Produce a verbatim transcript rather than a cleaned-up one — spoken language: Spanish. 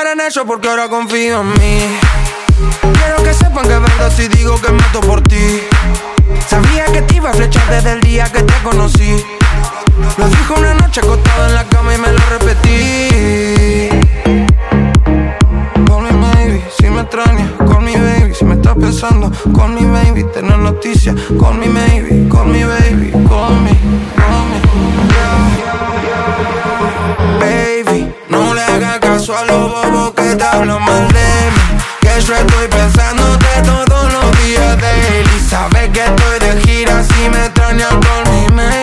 pensar en eso porque ahora confío en mí. Quiero que sepan que es verdad si digo que mato por ti. Sabía que te iba a flechar desde el día que te conocí. Lo dijo una noche acostado en la cama y me lo repetí. Call me maybe, si me extrañas, call me baby. Si me estás pensando, call me baby. Tener noticias, call me maybe, call me baby. Call me, call me, yeah. Baby, no le hagas caso a los bobos que te hablan mal de mí. Que yo estoy pensándote todos los días, daily. Sabes que estoy de gira, si me extrañas, call me maybe.